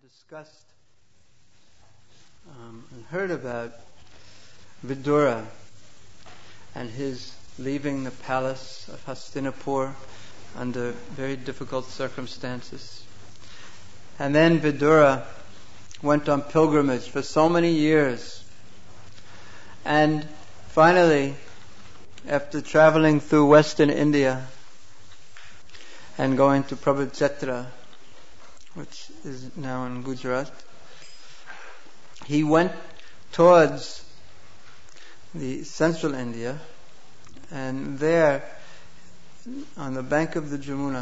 discussed and heard about Vidura and his leaving the palace of Hastinapur under very difficult circumstances. And then Vidura went on pilgrimage for so many years. And finally, after traveling through Western India and going to Prabhukshetra, which is now in Gujarat, he went towards the central India, and there, on the bank of the Jamuna,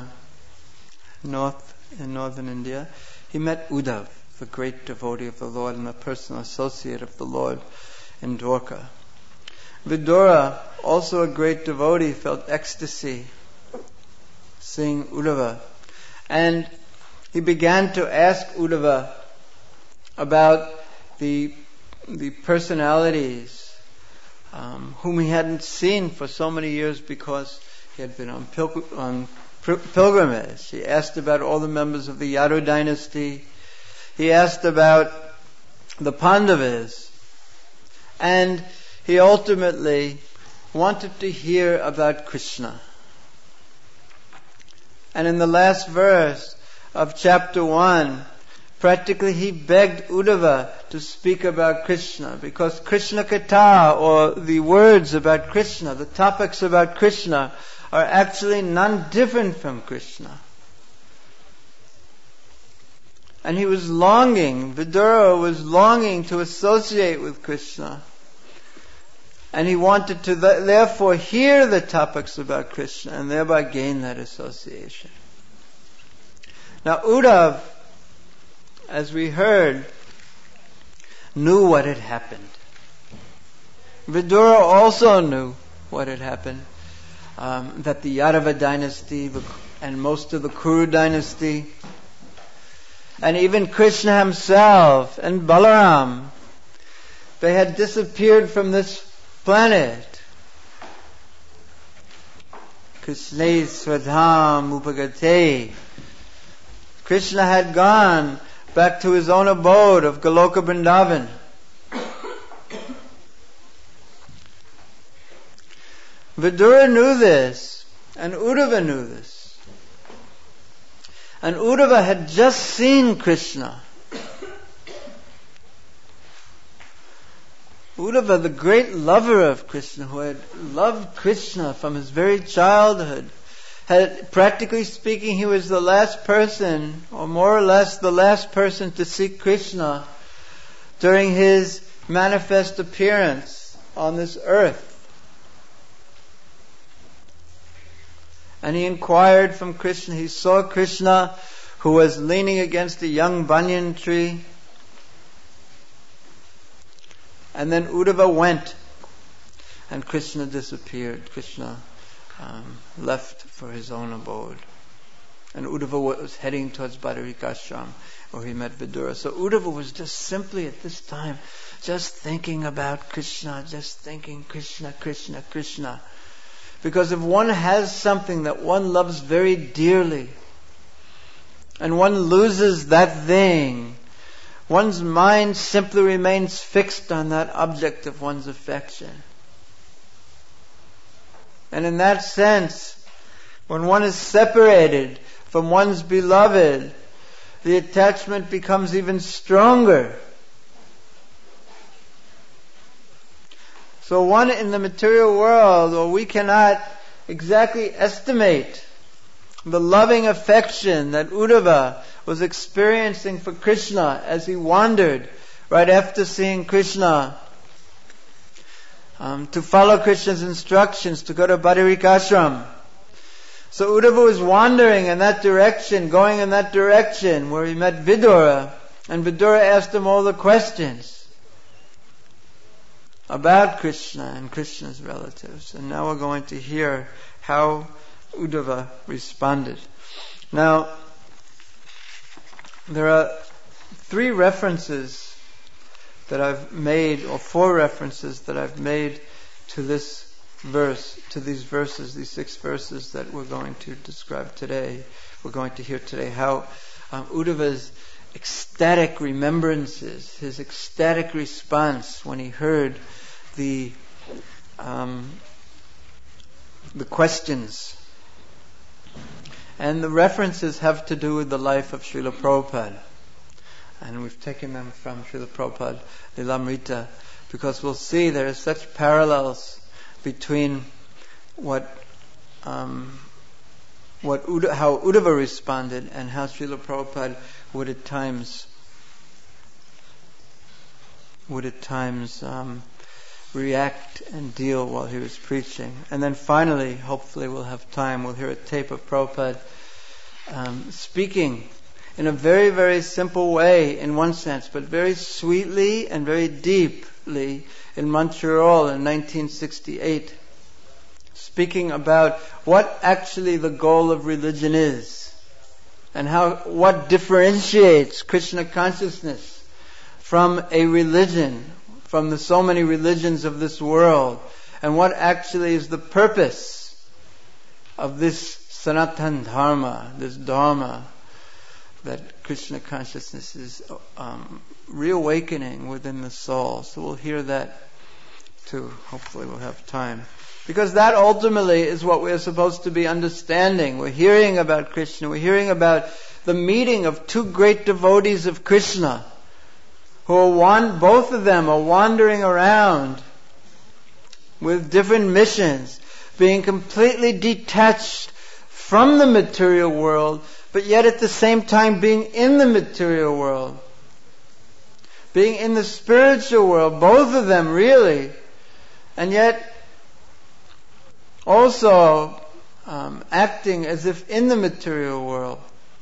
in northern India, he met Uddhav, the great devotee of the Lord and a personal associate of the Lord in Dwarka. Vidura, also a great devotee, felt ecstasy seeing Uddhava, and he began to ask Uddhava about the personalities whom he hadn't seen for so many years because he had been on pilgrimage. He asked about all the members of the Yadu dynasty. He asked about the Pandavas. And he ultimately wanted to hear about Krishna. And in the last verse of chapter 1, practically he begged Uddhava to speak about Krishna, because Krishna Katha, or the words about Krishna, the topics about Krishna, are actually none different from Krishna. And he was longing, Vidura was longing to associate with Krishna. And he wanted to therefore hear the topics about Krishna and thereby gain that association. Now Uddhav, as we heard, knew what had happened. Vidura also knew what had happened. That the Yadava dynasty and most of the Kuru dynasty, and even Krishna himself and Balaram, they had disappeared from this planet. Krishna Swadham Upagate. Krishna had gone back to his own abode of Goloka Vrindavan. Vidura knew this, and Uddhava knew this. And Uddhava had just seen Krishna. Uddhava, the great lover of Krishna, who had loved Krishna from his very childhood, had, practically speaking, he was the last person, or more or less the last person to see Krishna during his manifest appearance on this earth. And he inquired from Krishna. He saw Krishna, who was leaning against a young banyan tree. And then Uddhava went, and Krishna disappeared. Krishna left for his own abode. And Uddhava was heading towards Badarikashram, where he met Vidura. So Uddhava was just simply at this time just thinking about Krishna, just thinking Krishna, Krishna, Krishna. Because if one has something that one loves very dearly, and one loses that thing, one's mind simply remains fixed on that object of one's affection. And in that sense, when one is separated from one's beloved, the attachment becomes even stronger. So one in the material world, or we cannot exactly estimate the loving affection that Uddhava was experiencing for Krishna as he wandered right after seeing Krishna, to follow Krishna's instructions to go to Badarikashram. So Uddhava was wandering in that direction, going in that direction, where he met Vidura, and Vidura asked him all the questions about Krishna and Krishna's relatives. And now we're going to hear how Uddhava responded. Now, there are 3 references that I've made, or 4 references that I've made to this verse, to these verses, these 6 verses that we're going to describe today. We're going to hear today how Uddhava's ecstatic remembrances, his ecstatic response when he heard the questions. And the references have to do with the life of Srila Prabhupada. And we've taken them from Srila Prabhupada Lilamrita, because we'll see there are such parallels between how Uddhava responded and how Srila Prabhupada would at times react and deal while he was preaching. And then finally, hopefully we'll have time, we'll hear a tape of Prabhupada speaking in a very, very simple way in one sense, but very sweetly and very deeply in Montreal in 1968, speaking about what actually the goal of religion is and what differentiates Krishna consciousness from a religion, from the so many religions of this world, and what actually is the purpose of this Sanatana Dharma, this Dharma that Krishna consciousness is reawakening within the soul. So we'll hear that too. Hopefully we'll have time. Because that ultimately is what we're supposed to be understanding. We're hearing about Krishna. We're hearing about the meeting of two great devotees of Krishna, who are both of them are wandering around with different missions, being completely detached from the material world, but yet at the same time being in the material world, being in the spiritual world, both of them really, and yet also acting as if in the material world.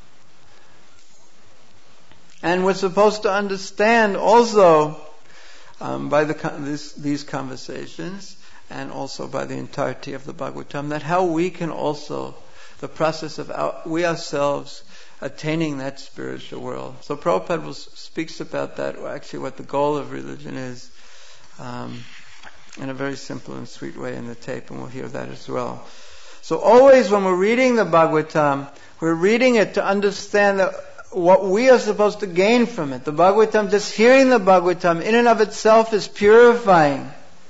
And we're supposed to understand also by these conversations, and also by the entirety of the Bhagavatam, that how we can also, the process of we ourselves attaining that spiritual world. So Prabhupada speaks about that, actually what the goal of religion is, in a very simple and sweet way in the tape, and we'll hear that as well. So always when we're reading the Bhagavatam, we're reading it to understand what we are supposed to gain from it. The Bhagavatam, just hearing the Bhagavatam in and of itself is purifying.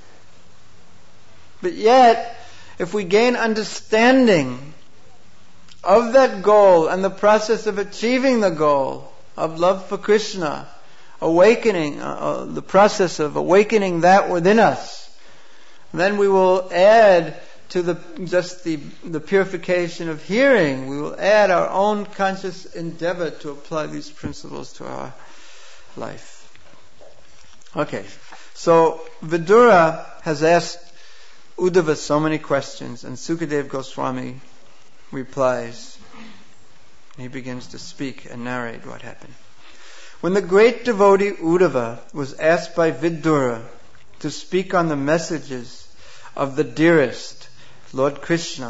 But yet, if we gain understanding of that goal and the process of achieving the goal of love for Krishna, awakening, the process of awakening that within us, then we will add to the purification of hearing, we will add our own conscious endeavor to apply these principles to our life. Okay, so Vidura has asked Uddhava so many questions, and Sukadeva Goswami replies. He begins to speak and narrate what happened. When the great devotee Uddhava was asked by Vidura to speak on the messages of the dearest, Lord Krishna,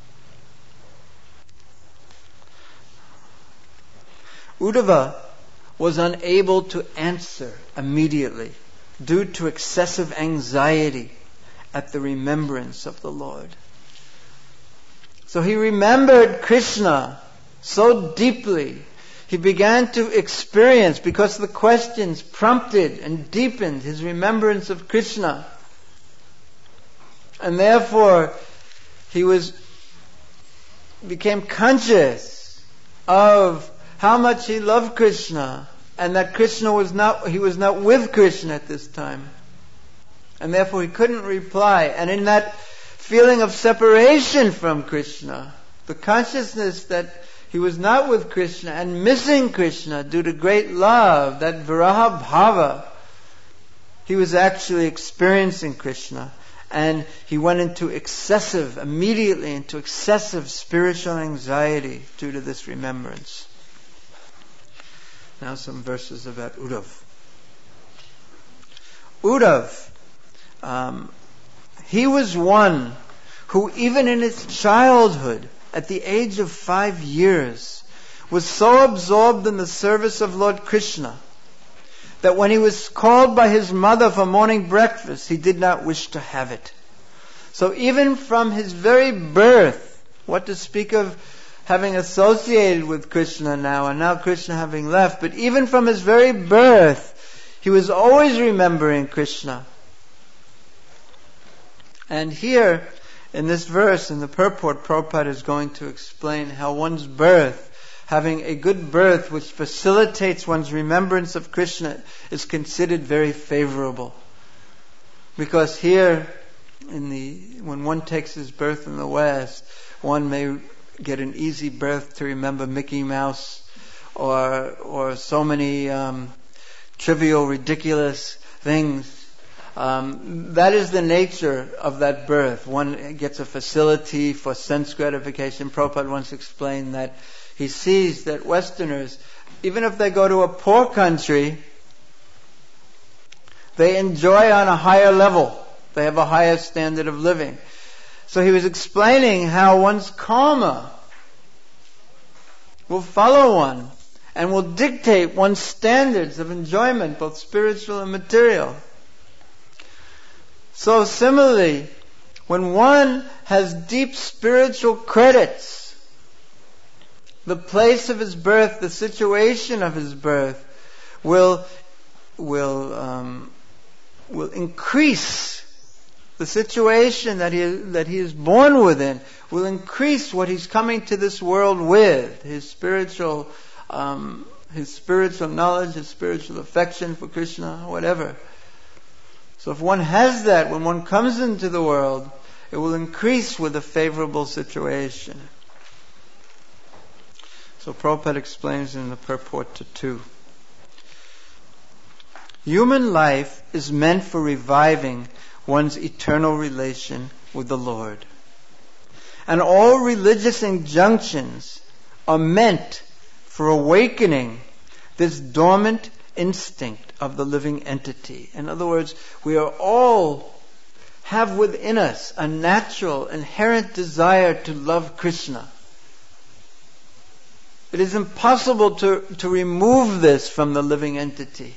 Uddhava was unable to answer immediately due to excessive anxiety at the remembrance of the Lord. So he remembered Krishna so deeply. He began to experience, because the questions prompted and deepened his remembrance of Krishna. And therefore, he became conscious of how much he loved Krishna, and that he was not with Krishna at this time. And therefore he couldn't reply. And in that feeling of separation from Krishna, the consciousness that he was not with Krishna and missing Krishna due to great love, that viraha bhava, he was actually experiencing Krishna. And he went immediately into excessive spiritual anxiety due to this remembrance. Now some verses about Uddhava. Uddhava, he was one who even in his childhood, at the age of 5 years, was so absorbed in the service of Lord Krishna that when he was called by his mother for morning breakfast, he did not wish to have it. So even from his very birth, what to speak of having associated with Krishna now, and now Krishna having left, but even from his very birth, he was always remembering Krishna. And here, in this verse, in the purport, Prabhupada is going to explain how one's birth, having a good birth which facilitates one's remembrance of Krishna, is considered very favorable. Because here, when one takes his birth in the West, one may get an easy birth to remember Mickey Mouse or so many trivial, ridiculous things. That is the nature of that birth. One gets a facility for sense gratification. Prabhupada once explained that he sees that Westerners, even if they go to a poor country, they enjoy on a higher level. They have a higher standard of living. So he was explaining how one's karma will follow one and will dictate one's standards of enjoyment, both spiritual and material. So similarly, when one has deep spiritual credits, the place of his birth, the situation of his birth will increase the situation that he is born within, will increase what he's coming to this world with, his spiritual knowledge, his spiritual affection for Krishna, whatever. So if one has that, when one comes into the world, it will increase with a favorable situation. So Prabhupada explains in the purport to 2. Human life is meant for reviving one's eternal relation with the Lord. And all religious injunctions are meant for awakening this dormant instinct of the living entity. In other words, we are all have within us a natural, inherent desire to love Krishna. It is impossible to remove this from the living entity.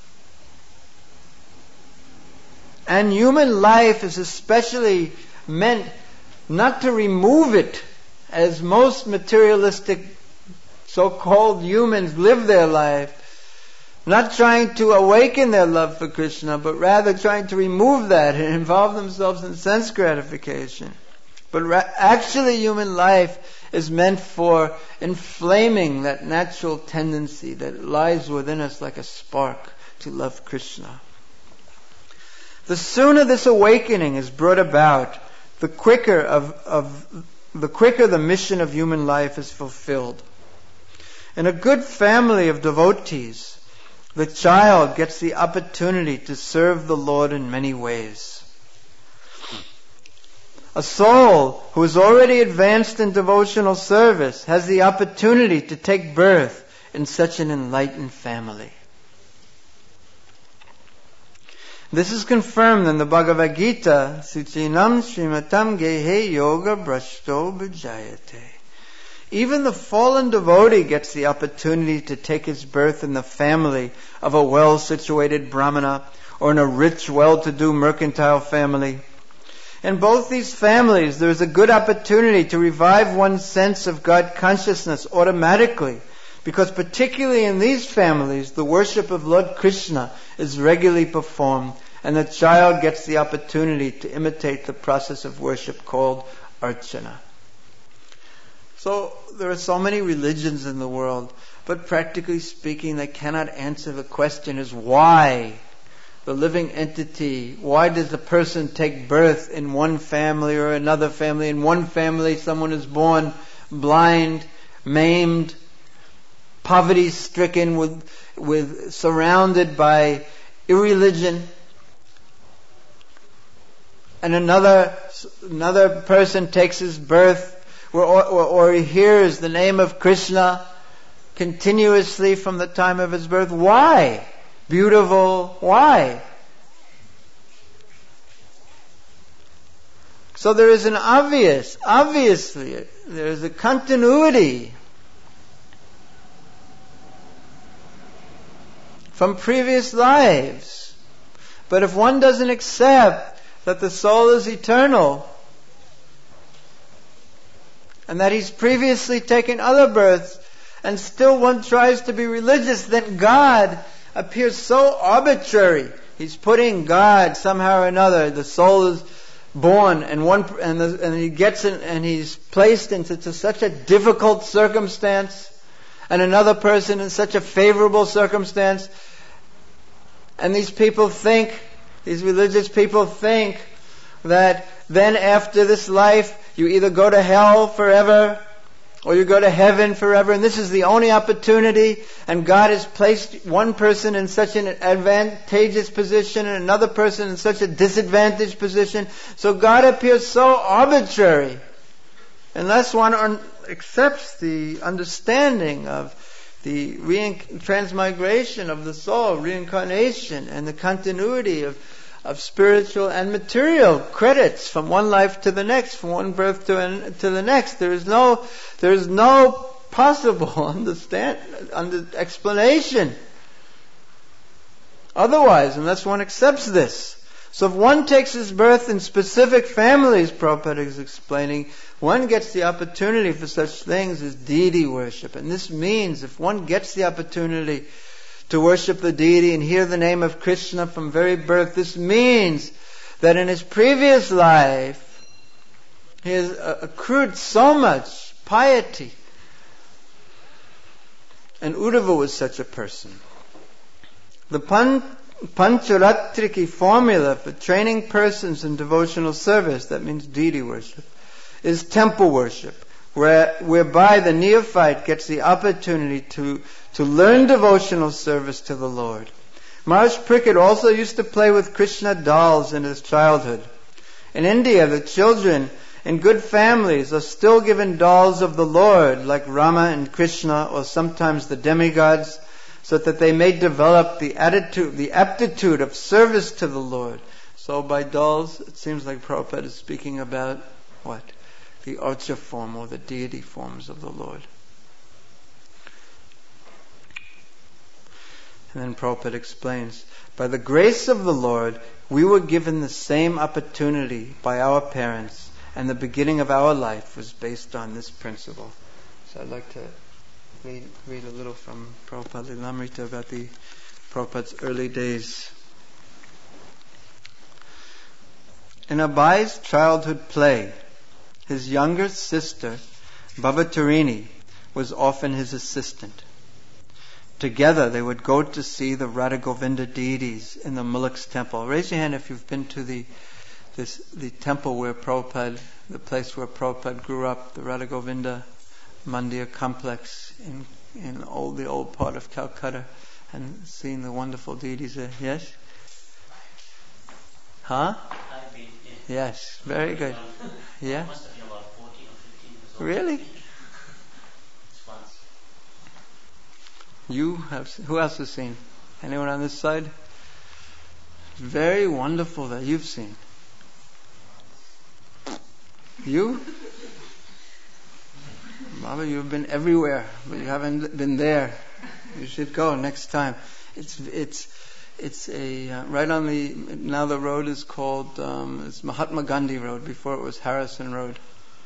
And human life is especially meant not to remove it, as most materialistic so-called humans live their life, not trying to awaken their love for Krishna, but rather trying to remove that and involve themselves in sense gratification. But actually human life is meant for inflaming that natural tendency that lies within us like a spark to love Krishna. The sooner this awakening is brought about, the quicker the mission of human life is fulfilled. In a good family of devotees, the child gets the opportunity to serve the Lord in many ways. A soul who is already advanced in devotional service has the opportunity to take birth in such an enlightened family. This is confirmed in the Bhagavad Gita, Suchinam Srimatam Gehe Yoga Brashto Bhajayate. Even the fallen devotee gets the opportunity to take his birth in the family of a well-situated brahmana or in a rich, well-to-do mercantile family. In both these families, there is a good opportunity to revive one's sense of God consciousness automatically, because particularly in these families, the worship of Lord Krishna is regularly performed, and the child gets the opportunity to imitate the process of worship called archana. So there are so many religions in the world, but practically speaking, they cannot answer the question is why the living entity, why does a person take birth in one family or another family? In one family, someone is born blind, maimed, poverty-stricken, with surrounded by irreligion. And another person takes his birth or he hears the name of Krishna continuously from the time of his birth. Why? Beautiful. Why? So there is obviously, there is a continuity from previous lives. But if one doesn't accept that the soul is eternal, and that he's previously taken other births, and still one tries to be religious, then God appears so arbitrary. He's putting God somehow or another. The soul is born, and he gets in, and he's placed into such a difficult circumstance, and another person in such a favorable circumstance. And these religious people think that then after this life, you either go to hell forever or you go to heaven forever, and this is the only opportunity, and God has placed one person in such an advantageous position and another person in such a disadvantaged position. So God appears so arbitrary unless one accepts the understanding of the transmigration of the soul, reincarnation, and the continuity of spiritual and material credits from one life to the next, from one birth to the next. There is no possible explanation otherwise, unless one accepts this. So if one takes his birth in specific families, Prabhupada is explaining, one gets the opportunity for such things as deity worship. And this means if one gets the opportunity to worship the deity and hear the name of Krishna from very birth, this means that in his previous life he has accrued so much piety. And Uddhava was such a person. The Pancharatriki formula for training persons in devotional service, that means deity worship, is temple worship, whereby the neophyte gets the opportunity to learn devotional service to the Lord. Maharaj Parikshit also used to play with Krishna dolls in his childhood. In India, the children in good families are still given dolls of the Lord, like Rama and Krishna, or sometimes the demigods, so that they may develop the aptitude of service to the Lord. So by dolls, it seems like Prabhupada is speaking about what? The Archa form or the deity forms of the Lord. And then Prabhupada explains, by the grace of the Lord, we were given the same opportunity by our parents, and the beginning of our life was based on this principle. So I'd like to read a little from Prabhupada Lilamrita about the Prabhupada's early days. In Abhai's childhood play, his younger sister, Bhavatarini, was often his assistant. Together they would go to see the Radha Govinda deities in the Mullaks temple. Raise your hand if you've been to the temple where Prabhupada, the place where Prabhupada grew up, the Radha Govinda Mandir complex in the old part of Calcutta, and seen the wonderful deities there. Yes? Huh? Yes, very good. Yeah? Must have been about 14 or 15 years old. Really? Who else has seen? Anyone on this side? Very wonderful that you've seen. You? Baba, you've been everywhere, but you haven't been there. You should go next time. It's right on now the road is called, it's Mahatma Gandhi Road. Before it was Harrison Road.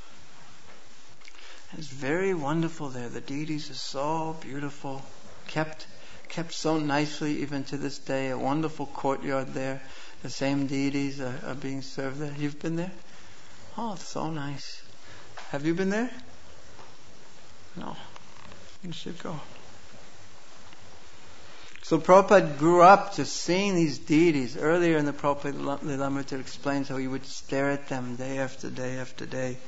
It's very wonderful there. The deities are so beautiful. Kept so nicely even to this day. A wonderful courtyard there. The same deities are being served there. You've been there? Oh, it's so nice. Have you been there? No. You should go. So Prabhupada grew up just seeing these deities. Earlier in the Prabhupada Lilamrita explains how he would stare at them day after day after day.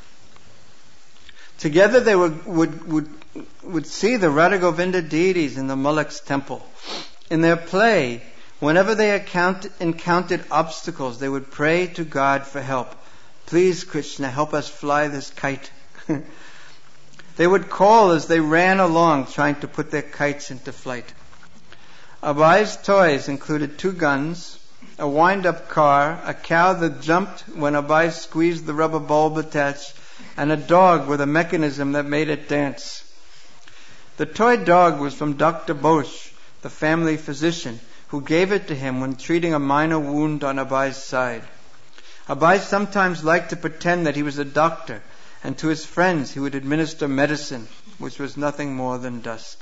Together they would see the Radha Govinda deities in the Mullaks temple. In their play, whenever they encountered obstacles, they would pray to God for help. Please, Krishna, help us fly this kite. They would call as they ran along, trying to put their kites into flight. Abhai's toys included 2 guns, a wind-up car, a cow that jumped when Abhai squeezed the rubber bulb attached, and a dog with a mechanism that made it dance. The toy dog was from Dr. Bosch, the family physician, who gave it to him when treating a minor wound on Abhai's side. Abhai sometimes liked to pretend that he was a doctor and to his friends he would administer medicine, which was nothing more than dust.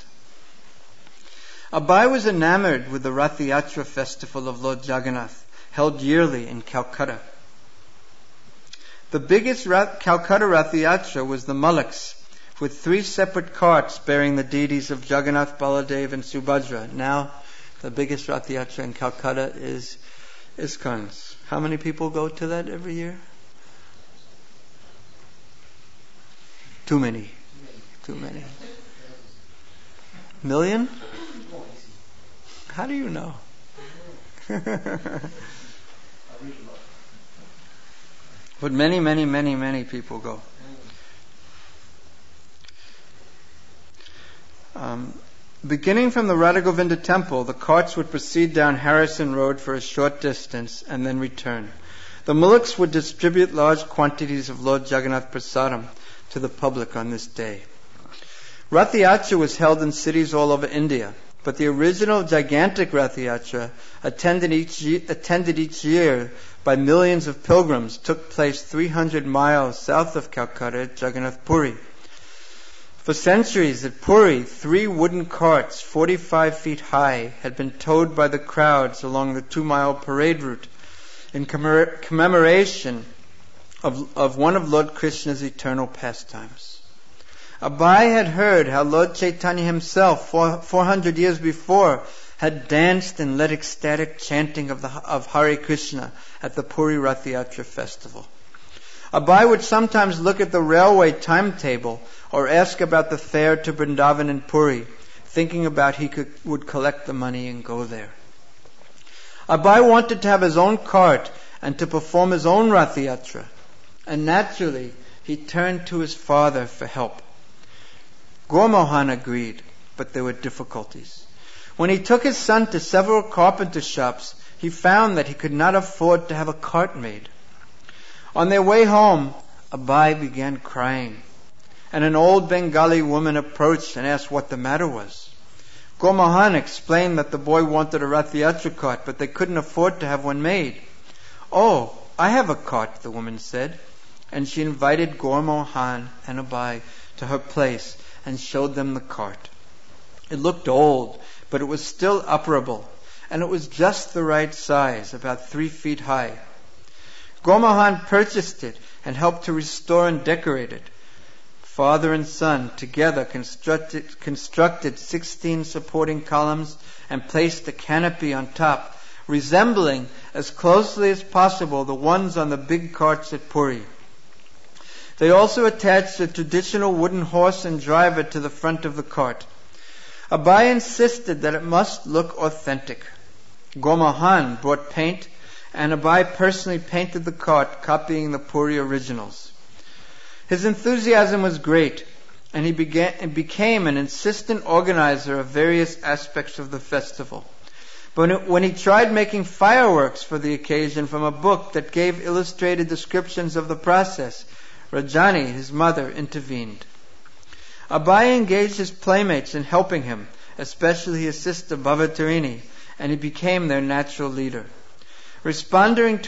Abai was enamored with the Rath Yatra festival of Lord Jagannath, held yearly in Calcutta. The biggest Calcutta Rath Yatra was the Mullaks, with 3 separate carts bearing the deities of Jagannath, Baladev and Subhadra. Now, the biggest Rath Yatra in Calcutta is ISKCON's. How many people go to that every year? Too many. Million? How do you know? But many people go. Beginning from the Radha Govinda temple, the carts would proceed down Harrison Road for a short distance and then return. The Mullaks would distribute large quantities of Lord Jagannath Prasadam to the public on this day. Rath Yatra was held in cities all over India, but the original gigantic Rath Yatra, attended each year by millions of pilgrims, took place 300 miles south of Calcutta at Jagannath Puri. For centuries at Puri, 3 wooden carts 45 feet high had been towed by the crowds along the 2-mile parade route in commemoration of one of Lord Krishna's eternal pastimes. Abai had heard how Lord Chaitanya himself, 400 years before, had danced and led ecstatic chanting of Hare Krishna at the Puri Rath Yatra festival. Abai would sometimes look at the railway timetable or ask about the fare to Vrindavan and Puri, thinking about would collect the money and go there. Abai wanted to have his own cart and to perform his own Rath Yatra, and naturally he turned to his father for help. Gormohan agreed, but there were difficulties. When he took his son to several carpenter shops, he found that he could not afford to have a cart made. On their way home, Abai began crying, and an old Bengali woman approached and asked what the matter was. Gormohan explained that the boy wanted a Rath Yatra cart, but they couldn't afford to have one made. "Oh, I have a cart," the woman said, and she invited Gormohan and Abai to her place and showed them the cart. It looked old, but it was still operable, and it was just the right size, about 3 feet high. Gormohan purchased it and helped to restore and decorate it. Father and son together constructed 16 supporting columns and placed a canopy on top, resembling as closely as possible the ones on the big carts at Puri. They also attached a traditional wooden horse and driver to the front of the cart. Abai insisted that it must look authentic. Gormohan brought paint, and Abai personally painted the cart, copying the Puri originals. His enthusiasm was great, and he became an insistent organizer of various aspects of the festival. But when he tried making fireworks for the occasion from a book that gave illustrated descriptions of the process, Rajani, his mother, intervened. Abai engaged his playmates in helping him, especially his sister Bhavatarini, and he became their natural leader. Responding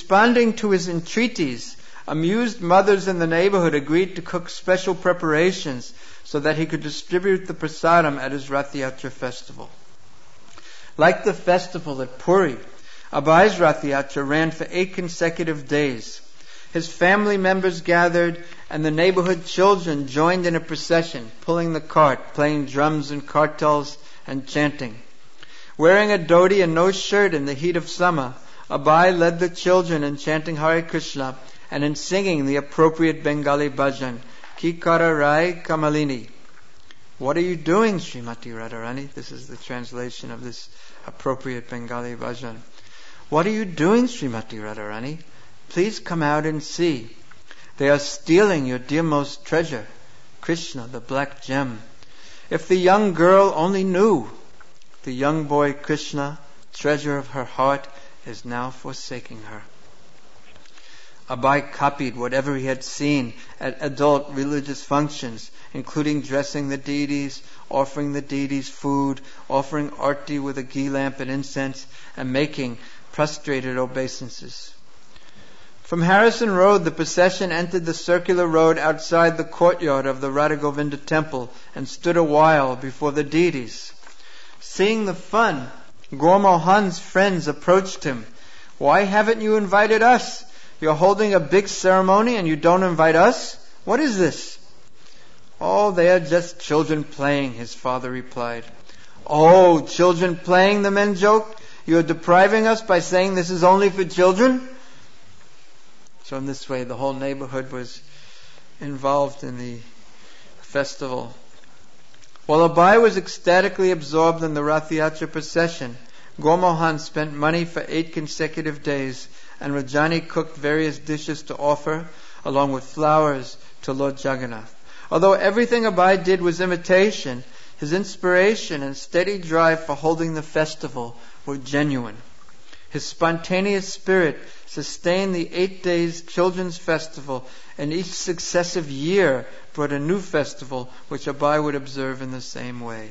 to his entreaties, amused mothers in the neighborhood agreed to cook special preparations so that he could distribute the prasadam at his Rath Yatra festival. Like the festival at Puri, Abai's Rath Yatra ran for 8 consecutive days. His family members gathered, and the neighborhood children joined in a procession, pulling the cart, playing drums and kartals, and chanting. Wearing a dhoti and no shirt in the heat of summer, Abai led the children in chanting Hare Krishna and in singing the appropriate Bengali bhajan, Ki Kara Rai Kamalini. What are you doing, Srimati Radharani? This is the translation of this appropriate Bengali bhajan. What are you doing, Srimati Radharani? Please come out and see. They are stealing your dearmost treasure, Krishna, the black gem. If the young girl only knew, the young boy Krishna, treasure of her heart, is now forsaking her. Abai copied whatever he had seen at adult religious functions, including dressing the deities, offering the deities food, offering arti with a ghee lamp and incense, and making prostrated obeisances. From Harrison Road, the procession entered the circular road outside the courtyard of the Radha Govinda temple and stood a while before the deities. Seeing the fun, Gaur Mohan's friends approached him. "Why haven't you invited us? You're holding a big ceremony and you don't invite us? What is this?" "Oh, they are just children playing," his father replied. "Oh, children playing," the men joked. "You're depriving us by saying this is only for children?" So in this way, the whole neighborhood was involved in the festival. While Abai was ecstatically absorbed in the Rath Yatra procession, Gaur Mohan spent money for 8 consecutive days, and Rajani cooked various dishes to offer, along with flowers, to Lord Jagannath. Although everything Abai did was imitation, his inspiration and steady drive for holding the festival were genuine. His spontaneous spirit sustained the 8 days children's festival, and each successive year brought a new festival which Abai would observe in the same way.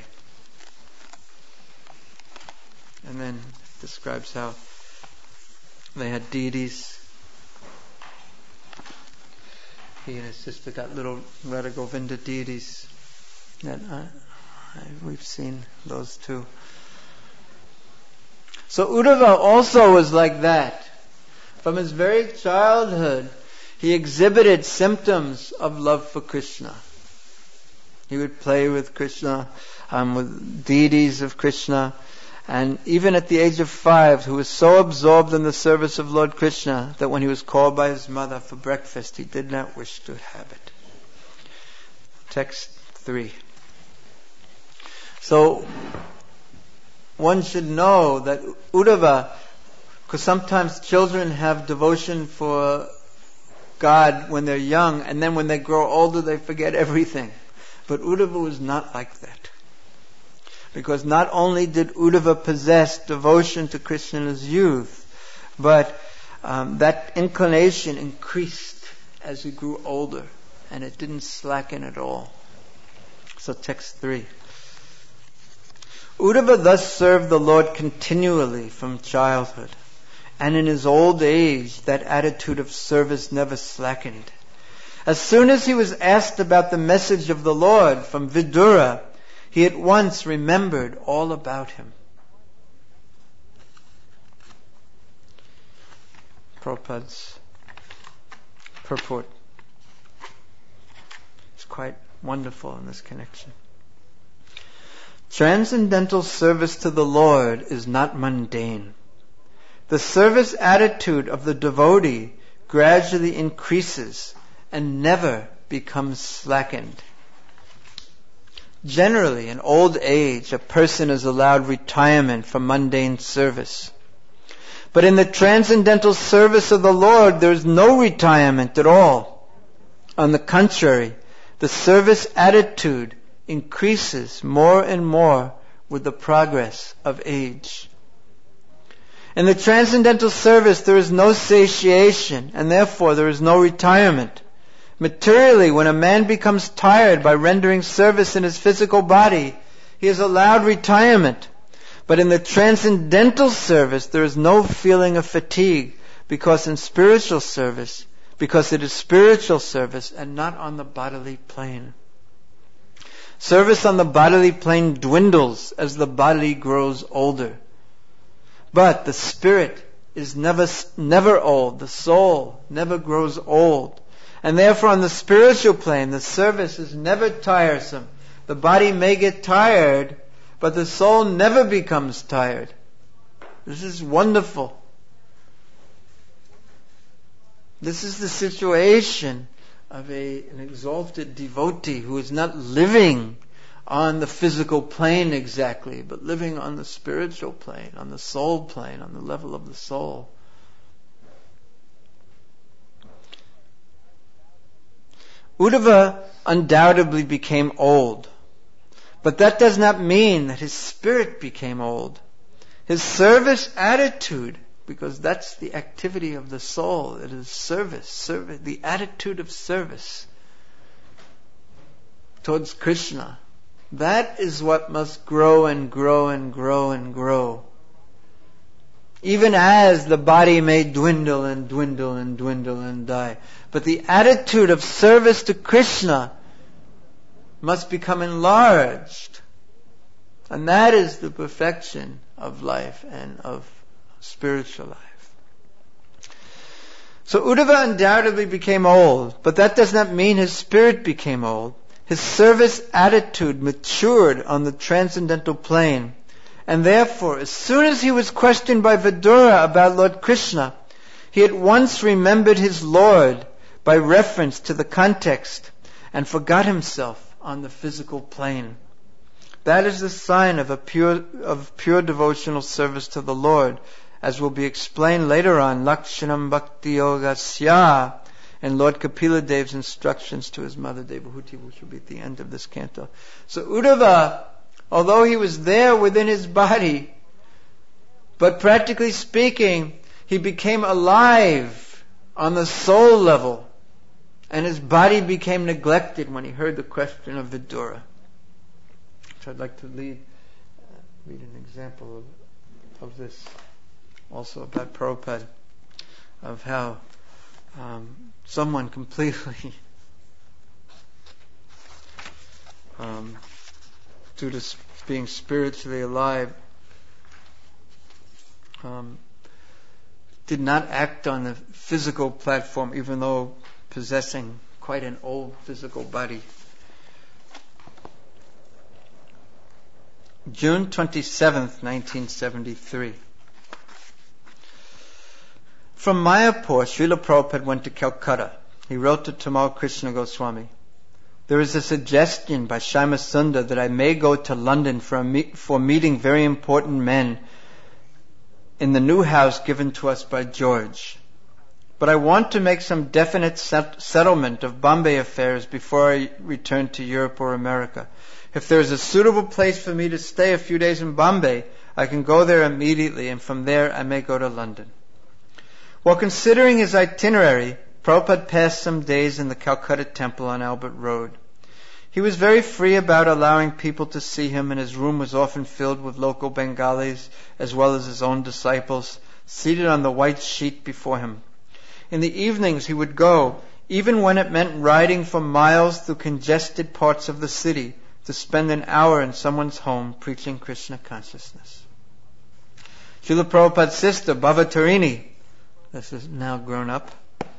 And then describes how they had deities. He and his sister got little Radha Govinda deities. That we've seen those too. So Uddhava also was like that. From his very childhood, he exhibited symptoms of love for Krishna. He would play with Krishna, with deities of Krishna. And even at the age of 5, he was so absorbed in the service of Lord Krishna that when he was called by his mother for breakfast, he did not wish to have it. Text 3. So, one should know that Uddhava, because sometimes children have devotion for God when they're young, and then when they grow older they forget everything. But Uddhava was not like that. Because not only did Uddhava possess devotion to Krishna in his youth, but that inclination increased as he grew older, and it didn't slacken at all. So text 3. Uddhava thus served the Lord continually from childhood, and in his old age that attitude of service never slackened. As soon as he was asked about the message of the Lord from Vidura, he at once remembered all about him. Prabhupada's purport. It's quite wonderful in this connection. Transcendental service to the Lord is not mundane. The service attitude of the devotee gradually increases and never becomes slackened. Generally, in old age, a person is allowed retirement from mundane service. But in the transcendental service of the Lord, there is no retirement at all. On the contrary, the service attitude increases more and more with the progress of age. In the transcendental service, there is no satiation, and therefore there is no retirement. Materially, when a man becomes tired by rendering service in his physical body, he is allowed retirement. But in the transcendental service, there is no feeling of fatigue, because in spiritual service, because it is spiritual service and not on the bodily plane. Service on the bodily plane dwindles as the body grows older. But the spirit is never old. The soul never grows old. And therefore on the spiritual plane, the service is never tiresome. The body may get tired, but the soul never becomes tired. This is wonderful. This is the situation of an exalted devotee who is not living on the physical plane exactly, but living on the spiritual plane, on the soul plane, on the level of the soul. Uddhava undoubtedly became old, but that does not mean that his spirit became old. His service attitude, because that's the activity of the soul, it is service, the attitude of service towards Krishna. That is what must grow and grow and grow and grow. even as the body may dwindle and dwindle and dwindle and die. But the attitude of service to Krishna must become enlarged. And that is the perfection of life and of spiritual life. So Uddhava undoubtedly became old, but that does not mean his spirit became old. His service attitude matured on the transcendental plane. And therefore, as soon as he was questioned by Vidura about Lord Krishna, he at once remembered his Lord by reference to the context and forgot himself on the physical plane. That is the sign of pure devotional service to the Lord, as will be explained later on, Lakshanam Bhakti Yogasya, and Lord Kapila Dev's instructions to his mother Devahuti, which will be at the end of this canto. So Uddhava, although he was there within his body, but practically speaking, he became alive on the soul level, and his body became neglected when he heard the question of Vidura. So I'd like to read an example of this, also about Prabhupada, of how someone completely, due to being spiritually alive, did not act on the physical platform, even though possessing quite an old physical body. June 27th, 1973. From Mayapur, Srila Prabhupada went to Calcutta. He wrote to Tamal Krishna Goswami, "There is a suggestion by Shyama Sundar that I may go to London for meeting very important men in the new house given to us by George. But I want to make some definite settlement of Bombay affairs before I return to Europe or America. If there is a suitable place for me to stay a few days in Bombay, I can go there immediately, and from there I may go to London." While considering his itinerary, Prabhupada passed some days in the Calcutta temple on Albert Road. He was very free about allowing people to see him, and his room was often filled with local Bengalis as well as his own disciples, seated on the white sheet before him. In the evenings he would go, even when it meant riding for miles through congested parts of the city, to spend an hour in someone's home preaching Krishna consciousness. Srila Prabhupada's sister, Bhavatarini, this is now grown up,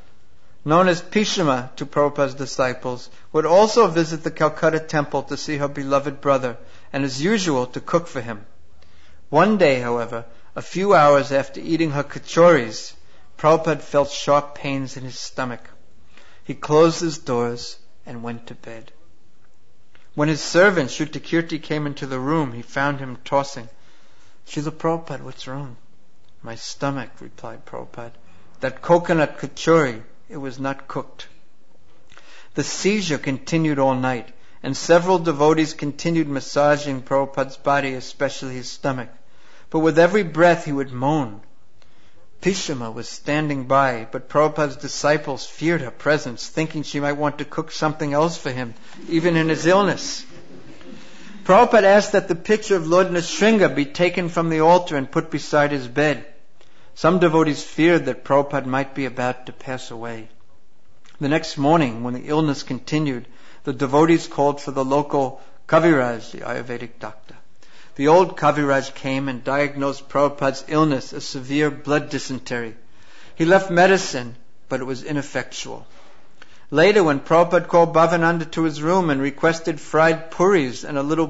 known as Pishama to Prabhupada's disciples, would also visit the Calcutta temple to see her beloved brother, and as usual to cook for him. One day, however, a few hours after eating her kachoris, Prabhupada felt sharp pains in his stomach. He closed his doors and went to bed. When his servant, Shrutakirti, came into the room, he found him tossing. "Srila Prabhupada, what's wrong?" "My stomach," replied Prabhupada. "That coconut kachori, it was not cooked." The seizure continued all night, and several devotees continued massaging Prabhupada's body, especially his stomach. But with every breath he would moan. Pishama was standing by, but Prabhupada's disciples feared her presence, thinking she might want to cook something else for him, even in his illness. Prabhupada asked that the picture of Lord Nrsimha be taken from the altar and put beside his bed. Some devotees feared that Prabhupada might be about to pass away. The next morning, when the illness continued, the devotees called for the local Kaviraj, the Ayurvedic doctor. The old Kaviraj came and diagnosed Prabhupada's illness, a severe blood dysentery. He left medicine, but it was ineffectual. Later, when Prabhupada called Bhavananda to his room and requested fried puris and a little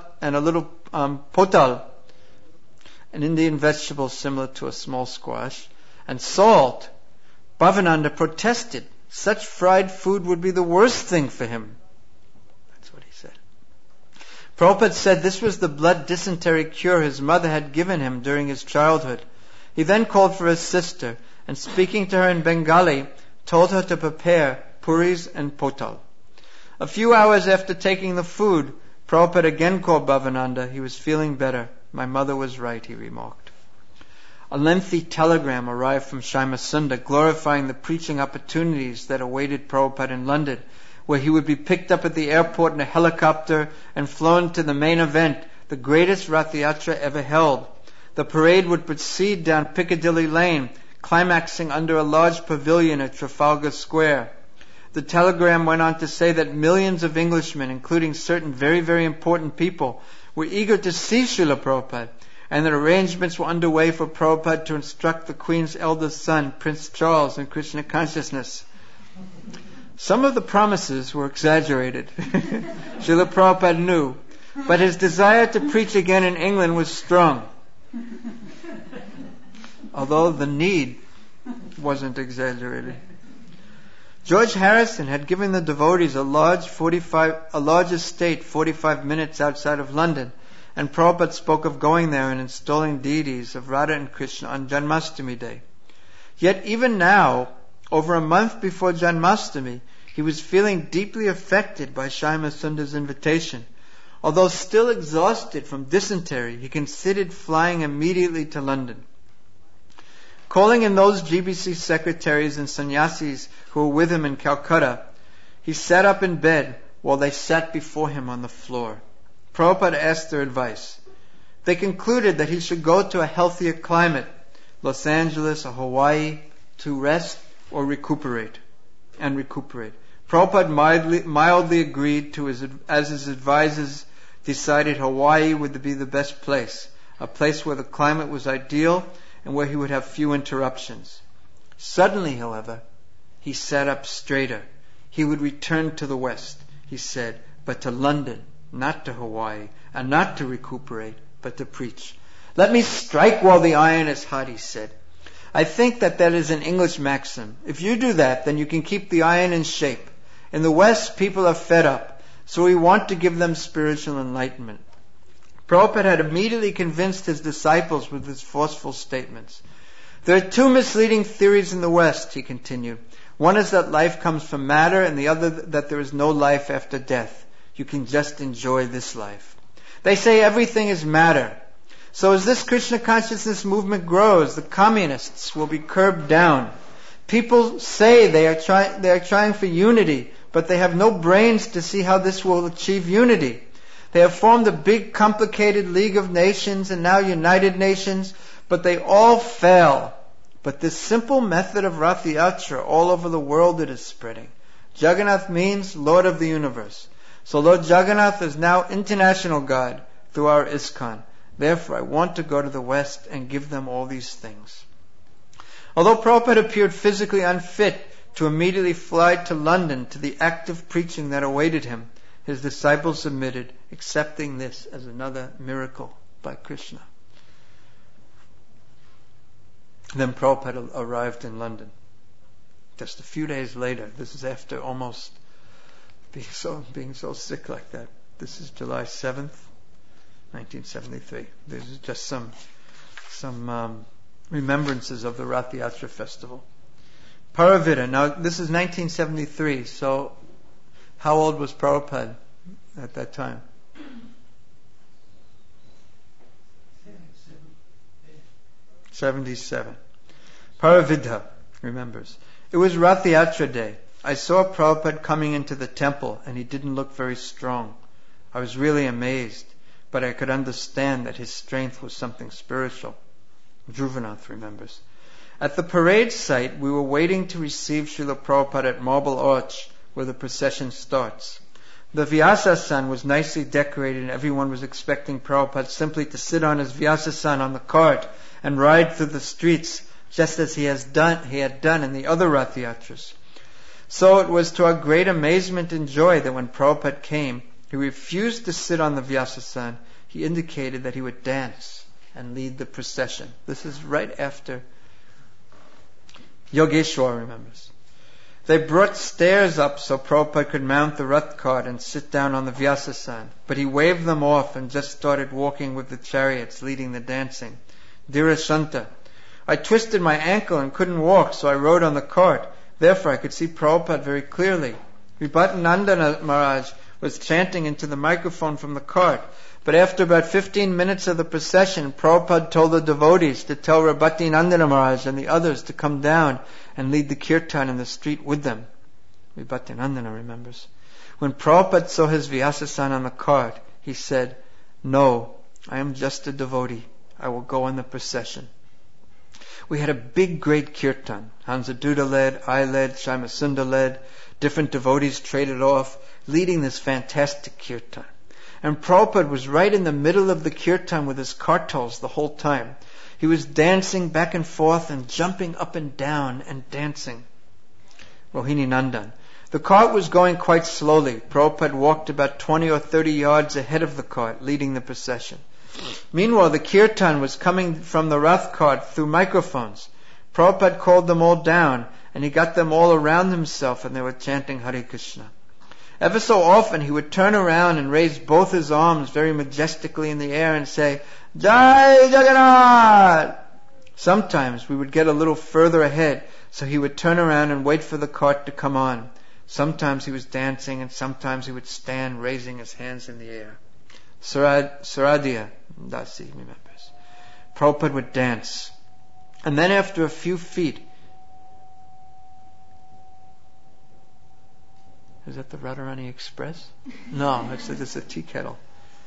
potal, an Indian vegetable similar to a small squash, and salt, Bhavananda protested. Such fried food would be the worst thing for him. That's what he said. Prabhupada said this was the blood dysentery cure his mother had given him during his childhood. He then called for his sister, and speaking to her in Bengali, told her to prepare puris and potal. A few hours after taking the food, Prabhupada again called Bhavananda. He was feeling better. "My mother was right," he remarked. A lengthy telegram arrived from Shyama Sundar glorifying the preaching opportunities that awaited Prabhupada in London, where he would be picked up at the airport in a helicopter and flown to the main event, the greatest Rath Yatra ever held, The parade would proceed down Piccadilly Lane, climaxing under a large pavilion at Trafalgar Square. The telegram went on to say that millions of Englishmen, including certain very, very important people, were eager to see Srila Prabhupada, and that arrangements were underway for Prabhupada to instruct the Queen's eldest son, Prince Charles, in Krishna consciousness. Some of the promises were exaggerated. Srila Prabhupada knew, but his desire to preach again in England was strong, although the need wasn't exaggerated. George Harrison had given the devotees a large estate 45 minutes outside of London, and Prabhupada spoke of going there and installing deities of Radha and Krishna on Janmashtami Day. Yet even now, over a month before Janmashtami, he was feeling deeply affected by Shyama Sundar's invitation. Although still exhausted from dysentery, he considered flying immediately to London. Calling in those GBC secretaries and sannyasis who were with him in Calcutta, he sat up in bed while they sat before him on the floor. Prabhupada asked their advice. They concluded that he should go to a healthier climate, Los Angeles or Hawaii, to rest or recuperate. Prabhupada mildly agreed as his advisors decided Hawaii would be the best place, a place where the climate was ideal and where he would have few interruptions. Suddenly, however, he sat up straighter. He would return to the West, he said, but to London, not to Hawaii, and not to recuperate, but to preach. Let me strike while the iron is hot, he said. I think that is an English maxim. If you do that, then you can keep the iron in shape. In the West, people are fed up, so we want to give them spiritual enlightenment. Prabhupada had immediately convinced his disciples with his forceful statements. There are two misleading theories in the West, he continued. One is that life comes from matter, and the other that there is no life after death. You can just enjoy this life. They say everything is matter. So as this Krishna consciousness movement grows, the communists will be curbed down. People say they are trying for unity, but they have no brains to see how this will achieve unity. They have formed a big, complicated League of Nations and now United Nations, but they all fail. But this simple method of Rath Yatra, all over the world it is spreading. Jagannath means Lord of the Universe. So Lord Jagannath is now international God through our ISKCON. Therefore, I want to go to the West and give them all these things. Although Prabhupada appeared physically unfit to immediately fly to London to the active preaching that awaited him, his disciples submitted, accepting this as another miracle by Krishna. Then Prabhupada arrived in London. Just a few days later, this is after almost being so sick like that. This is July 7th, 1973. This is just some remembrances of the Rath Yatra festival. Paravita. Now, this is 1973, so how old was Prabhupada at that time? 77. Paravidha remembers. It was Rath Yatra day. I saw Prabhupada coming into the temple and he didn't look very strong. I was really amazed, but I could understand that his strength was something spiritual. Dhruvanath remembers. At the parade site, we were waiting to receive Srila Prabhupada at Marble Arch, where the procession starts. The Vyasasan was nicely decorated and everyone was expecting Prabhupada simply to sit on his Vyasasan on the cart and ride through the streets, just as he had done in the other Rath Yatras. So it was to our great amazement and joy that when Prabhupada came, he refused to sit on the Vyasasan. He indicated that he would dance and lead the procession. This is right after Yogeshwar remembers. They brought stairs up so Prabhupada could mount the Rath cart and sit down on the Vyasasan, but he waved them off and just started walking with the chariots, leading the dancing. Dhirashanta. I twisted my ankle and couldn't walk, so I rode on the cart. Therefore I could see Prabhupada very clearly. Vibhatanandana Maharaj was chanting into the microphone from the cart, but after about 15 minutes of the procession, Prabhupada told the devotees to tell Vibhatanandana Maharaj and the others to come down and lead the kirtan in the street with them. Vibhatanandana remembers. When Prabhupada saw his Vyasasan on the cart, he said, "No, I am just a devotee. I will go in the procession. We had a big, great kirtan. Hansaduta led, I led, Shyamasundar led. Different devotees traded off, leading this fantastic kirtan. And Prabhupada was right in the middle of the kirtan with his kartals the whole time. He was dancing back and forth and jumping up and down and dancing. Rohini Nandan. The cart was going quite slowly. Prabhupada walked about 20 or 30 yards ahead of the cart, leading the procession. Meanwhile, the kirtan was coming from the Rath cart through microphones. Prabhupada called them all down, and he got them all around himself, and they were chanting Hare Krishna. Ever so often, he would turn around and raise both his arms very majestically in the air and say, Jai Jagannath! Sometimes we would get a little further ahead, so he would turn around and wait for the cart to come on. Sometimes he was dancing, and sometimes he would stand raising his hands in the air. Saradya Dasi remembers. Prabhupada would dance. And then after a few feet, is that the Radharani Express? No, it's a tea kettle.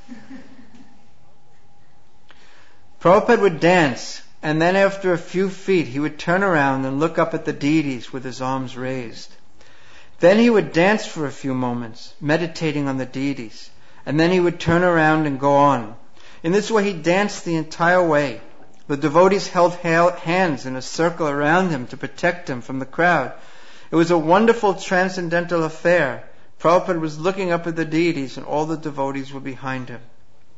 Prabhupada would dance, and then after a few feet, he would turn around and look up at the deities with his arms raised. Then he would dance for a few moments, meditating on the deities, and then he would turn around and go on. In this way, he danced the entire way. The devotees held hands in a circle around him to protect him from the crowd. It was a wonderful transcendental affair. Prabhupada was looking up at the deities, and all the devotees were behind him.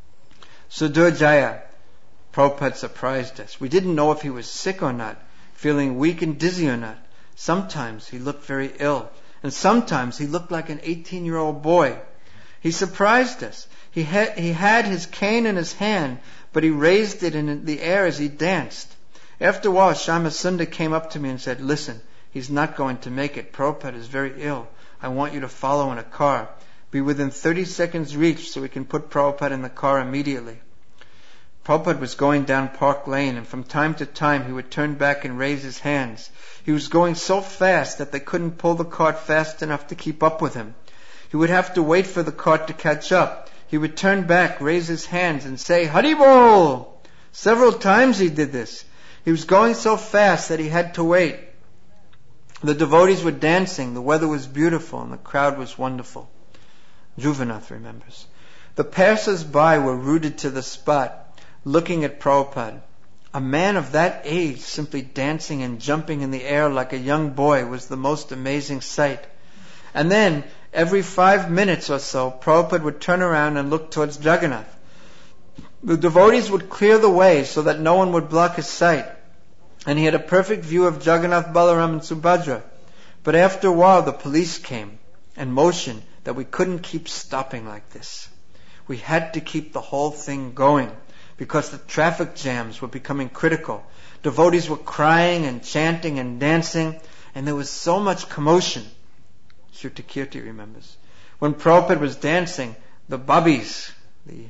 Sudurjaya. Prabhupada surprised us. We didn't know if he was sick or not, feeling weak and dizzy or not. Sometimes he looked very ill, and sometimes he looked like an 18-year-old boy. He surprised us. He had his cane in his hand, but he raised it in the air as he danced. After a while, Shyamasundar came up to me and said, Listen, he's not going to make it. Prabhupada is very ill. I want you to follow in a car. Be within 30 seconds reach so we can put Prabhupada in the car immediately. Prabhupada was going down Park Lane, and from time to time he would turn back and raise his hands. He was going so fast that they couldn't pull the cart fast enough to keep up with him. He would have to wait for the cart to catch up. He would turn back, raise his hands, and say, Haribol! Several times he did this. He was going so fast that he had to wait. The devotees were dancing, the weather was beautiful, and the crowd was wonderful. Juvanath remembers. The passers-by were rooted to the spot, looking at Prabhupada. A man of that age simply dancing and jumping in the air like a young boy was the most amazing sight. And then, every 5 minutes or so, Prabhupada would turn around and look towards Jagannath. The devotees would clear the way so that no one would block his sight. And he had a perfect view of Jagannath, Balaram and Subhadra. But after a while, the police came and motioned that we couldn't keep stopping like this. We had to keep the whole thing going, because the traffic jams were becoming critical. Devotees were crying and chanting and dancing, and there was so much commotion. Shrutakirti remembers. When Prabhupada was dancing, the babis, the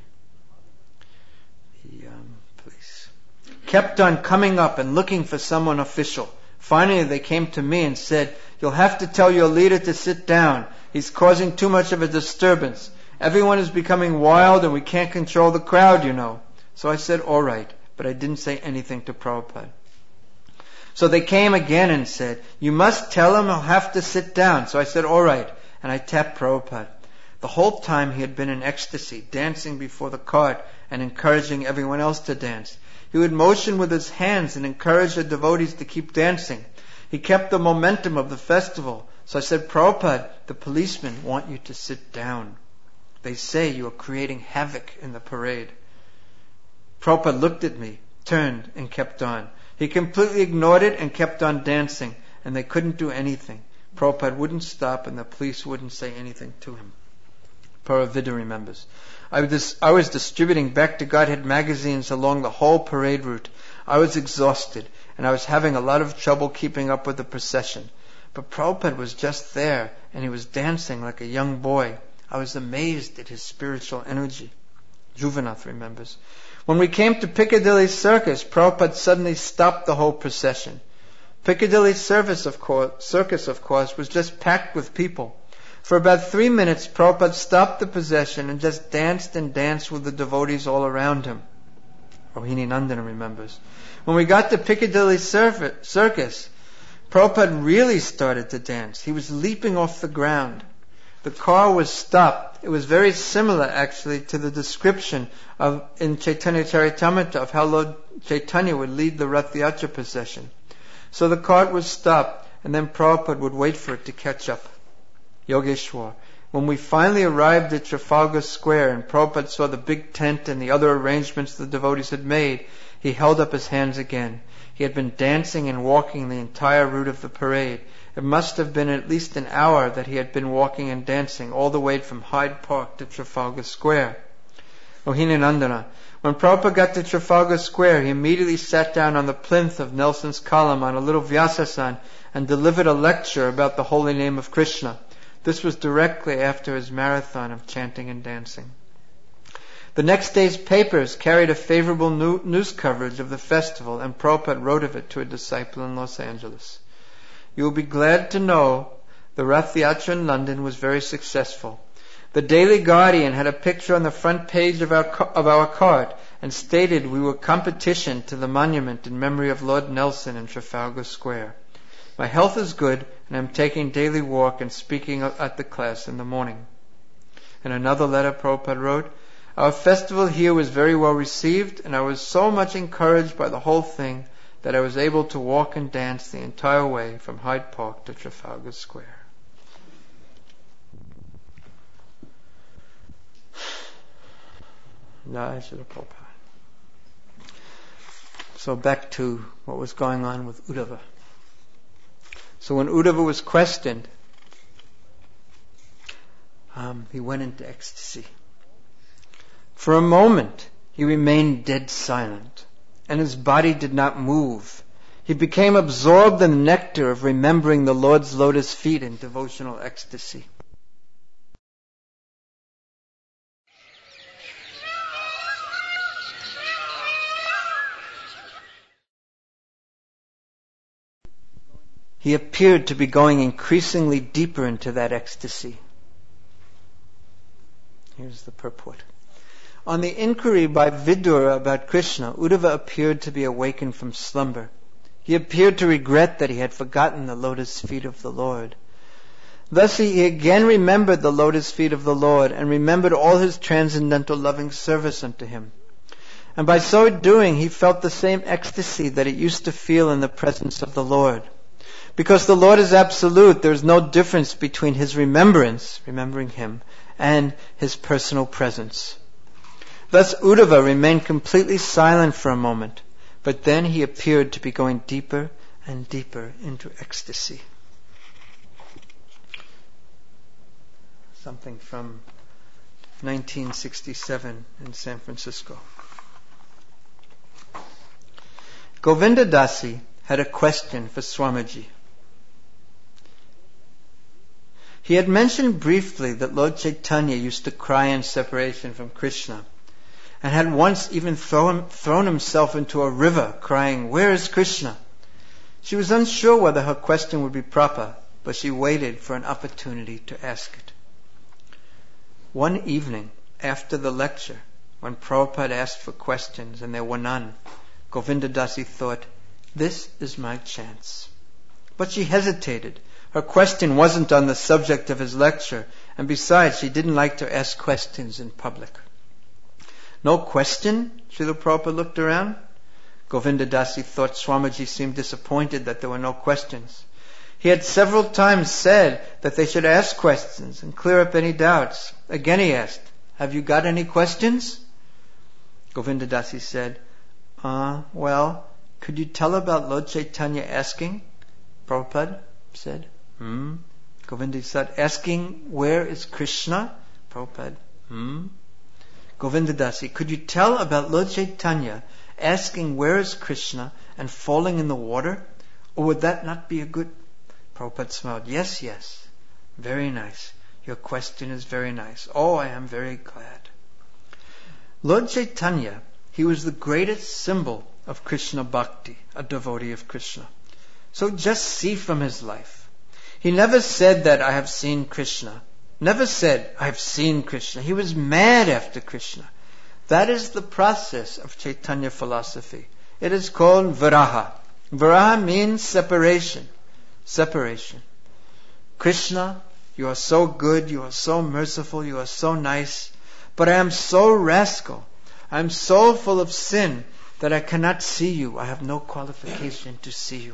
police, kept on coming up and looking for someone official. Finally, they came to me and said, You'll have to tell your leader to sit down. He's causing too much of a disturbance. Everyone is becoming wild and we can't control the crowd, you know. So I said, all right, but I didn't say anything to Prabhupada. So they came again and said, you must tell him he'll have to sit down. So I said, all right, and I tapped Prabhupada. The whole time he had been in ecstasy, dancing before the cart and encouraging everyone else to dance. He would motion with his hands and encourage the devotees to keep dancing. He kept the momentum of the festival. So I said, Prabhupada, the policemen want you to sit down. They say you are creating havoc in the parade. Prabhupada looked at me, turned, and kept on. He completely ignored it and kept on dancing, and they couldn't do anything. Prabhupada wouldn't stop, and the police wouldn't say anything to him. Paravida remembers. I was distributing Back to Godhead magazines along the whole parade route. I was exhausted, and I was having a lot of trouble keeping up with the procession. But Prabhupada was just there, and he was dancing like a young boy. I was amazed at his spiritual energy. Juvanath remembers. When we came to Piccadilly Circus, Prabhupada suddenly stopped the whole procession. Piccadilly Circus, of course, was just packed with people. For about 3 minutes, Prabhupada stopped the procession and just danced and danced with the devotees all around him. Rohini Nandana remembers. When we got to Piccadilly Circus, Prabhupada really started to dance. He was leaping off the ground. The car was stopped. It was very similar, actually, to the description in Chaitanya Charitamrita of how Lord Chaitanya would lead the Rath Yatra procession. So the cart was stopped, and then Prabhupada would wait for it to catch up. Yogeshwar. When we finally arrived at Trafalgar Square and Prabhupada saw the big tent and the other arrangements the devotees had made, he held up his hands again. He had been dancing and walking the entire route of the parade. It must have been at least an hour that he had been walking and dancing all the way from Hyde Park to Trafalgar Square. Rohini Nandana. When Prabhupada got to Trafalgar Square, he immediately sat down on the plinth of Nelson's column on a little Vyasasan and delivered a lecture about the holy name of Krishna. This was directly after his marathon of chanting and dancing. The next day's papers carried a favorable news coverage of the festival, and Prabhupada wrote of it to a disciple in Los Angeles. You will be glad to know the Rath Yatra in London was very successful. The Daily Guardian had a picture on the front page of our cart and stated we were competition to the monument in memory of Lord Nelson in Trafalgar Square. My health is good, and I'm taking daily walk and speaking at the class in the morning. In another letter, Prabhupada wrote, our festival here was very well received, and I was so much encouraged by the whole thing that I was able to walk and dance the entire way from Hyde Park to Trafalgar Square. So back to what was going on with Uddhava. So when Uddhava was questioned, he went into ecstasy. For a moment, he remained dead silent, and his body did not move. He became absorbed in the nectar of remembering the Lord's lotus feet in devotional ecstasy. He appeared to be going increasingly deeper into that ecstasy. Here's the purport. On the inquiry by Vidura about Krishna, Uddhava appeared to be awakened from slumber. He appeared to regret that he had forgotten the lotus feet of the Lord. Thus he again remembered the lotus feet of the Lord and remembered all his transcendental loving service unto him. And by so doing, he felt the same ecstasy that he used to feel in the presence of the Lord. Because the Lord is absolute, there is no difference between his remembering him, and his personal presence. Thus Uddhava remained completely silent for a moment, but then he appeared to be going deeper and deeper into ecstasy. Something from 1967 in San Francisco. Govinda Dasi had a question for Swamiji. He had mentioned briefly that Lord Chaitanya used to cry in separation from Krishna, and had once even thrown himself into a river, crying, "Where is Krishna?" She was unsure whether her question would be proper, but she waited for an opportunity to ask it. One evening, after the lecture, when Prabhupada asked for questions and there were none, Govinda Dasi thought, "This is my chance." But she hesitated. Her question wasn't on the subject of his lecture, and besides, she didn't like to ask questions in public. No question? Srila Prabhupada looked around. Govinda Dasi thought Swamiji seemed disappointed that there were no questions. He had several times said that they should ask questions and clear up any doubts. Again he asked, "Have you got any questions?" Govinda Dasi said, well, could you tell about Lord Chaitanya asking? Prabhupada said, Govinda said, asking, "Where is Krishna?" Prabhupada, Govinda Dasi, could you tell about Lord Chaitanya asking, "Where is Krishna?" and falling in the water? Or would that not be a good... Prabhupada smiled. Yes. Very nice. Your question is very nice. Oh, I am very glad. Lord Chaitanya, he was the greatest symbol of Krishna Bhakti, a devotee of Krishna. So just see from his life. He never said that I have seen Krishna. Never said, I have seen Krishna. He was mad after Krishna. That is the process of Chaitanya philosophy. It is called viraha. Viraha means separation. Separation. Krishna, you are so good, you are so merciful, you are so nice, but I am so rascal, I am so full of sin that I cannot see you. I have no qualification to see you.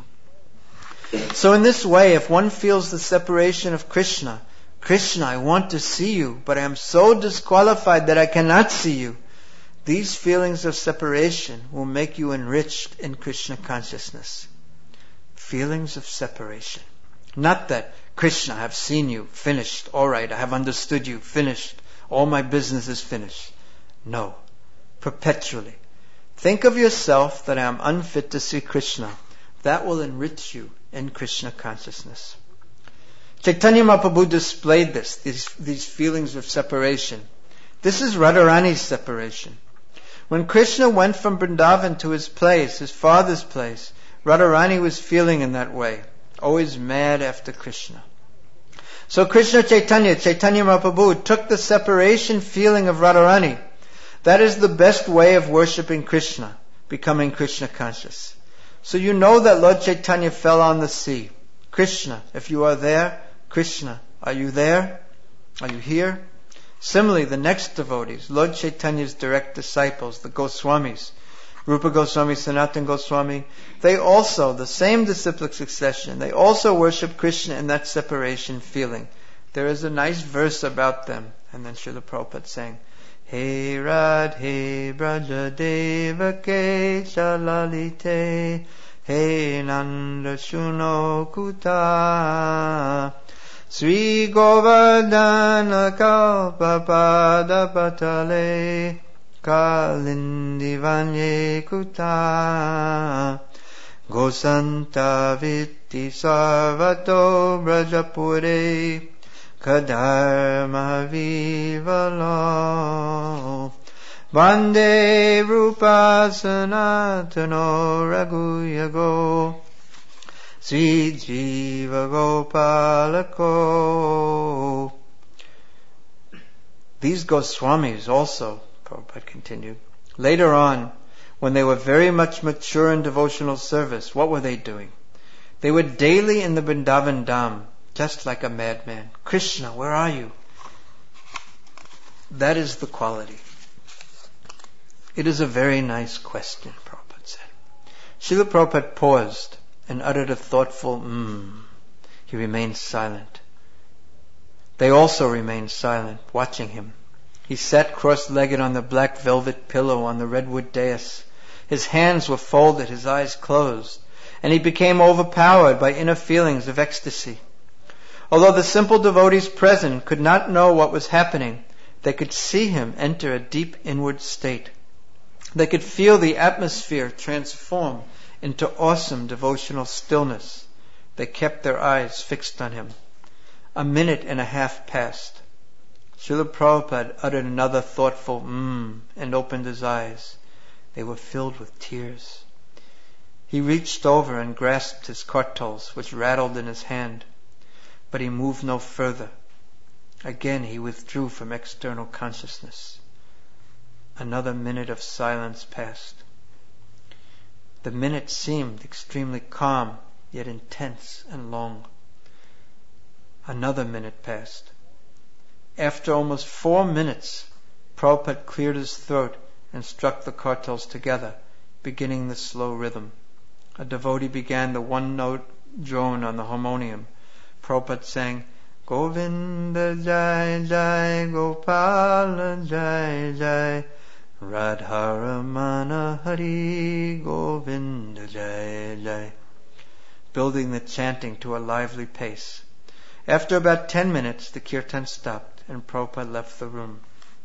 So in this way, if one feels the separation of Krishna, Krishna, I want to see you, but I am so disqualified that I cannot see you. These feelings of separation will make you enriched in Krishna consciousness. Feelings of separation. Not that, Krishna, I have seen you, finished, all right, I have understood you, finished, all my business is finished. No, perpetually. Think of yourself that I am unfit to see Krishna. That will enrich you in Krishna consciousness. Chaitanya Mahaprabhu displayed these feelings of separation. This is Radharani's separation. When Krishna went from Vrindavan to his place, his father's place, Radharani was feeling in that way, always mad after Krishna. So Krishna Chaitanya Mahaprabhu took the separation feeling of Radharani. That is the best way of worshipping Krishna, becoming Krishna conscious. So you know that Lord Chaitanya fell on the sea. Krishna, if you are there, Krishna, are you there? Are you here? Similarly, the next devotees, Lord Chaitanya's direct disciples, the Goswamis, Rupa Goswami, Sanatana Goswami, they also, the same disciplic succession, they also worship Krishna in that separation feeling. There is a nice verse about them. And then Srila Prabhupada sang, Hey Radhe Braja Devake Chalalite, Hey Nanda Shuno Kuta, Sri Govardhana Kalpapada Patale, Kalindi Vanye Kuta, Gosanta Vitti Sarvato Brajapure, Kadharma Vivalo, Vande Rupa Sanatano Raghuyago, Sri Jiva Gopalako. These Goswamis also, Prabhupada continued, later on, when they were very much mature in devotional service, what were they doing? They were daily in the Vrindavan Dham, just like a madman. Krishna, where are you? That is the quality. It is a very nice question, Prabhupada said. Srila Prabhupada paused and uttered a thoughtful He remained silent. They also remained silent, watching him. He sat cross-legged on the black velvet pillow on the redwood dais. His hands were folded, his eyes closed, and he became overpowered by inner feelings of ecstasy. Although the simple devotees present could not know what was happening, they could see him enter a deep inward state. They could feel the atmosphere transform into awesome devotional stillness. They kept their eyes fixed on him. A minute and a half passed. Srila Prabhupada uttered another thoughtful and opened his eyes. They were filled with tears. He reached over and grasped his kartals, which rattled in his hand, but he moved no further. Again he withdrew from external consciousness. Another minute of silence passed. The minute seemed extremely calm, yet intense and long. Another minute passed. After almost 4 minutes, Prabhupada cleared his throat and struck the kartals together, beginning the slow rhythm. A devotee began the one-note drone on the harmonium. Prabhupada sang, Govinda Jai Jai, Gopala Jai Jai, Radharamana Hari, Govinda Jai Jai, building the chanting to a lively pace. After about 10 minutes, the kirtan stopped and Prabhupada left the room.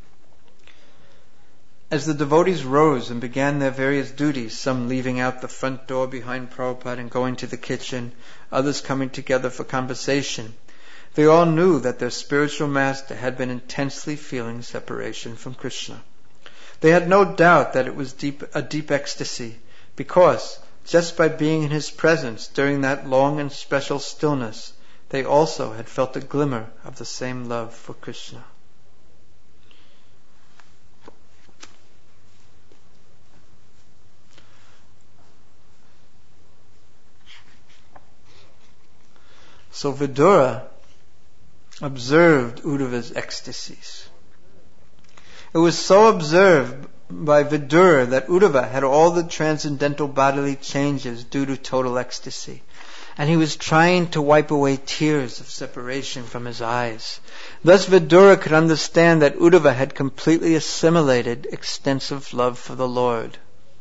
As the devotees rose and began their various duties, some leaving out the front door behind Prabhupada and going to the kitchen, others coming together for conversation, they all knew that their spiritual master had been intensely feeling separation from Krishna. They had no doubt that it was a deep ecstasy, because just by being in his presence during that long and special stillness, they also had felt a glimmer of the same love for Krishna. So Vidura observed Uddhava's ecstasies. It was so observed by Vidura that Uddhava had all the transcendental bodily changes due to total ecstasy. And he was trying to wipe away tears of separation from his eyes. Thus Vidura could understand that Uddhava had completely assimilated extensive love for the Lord.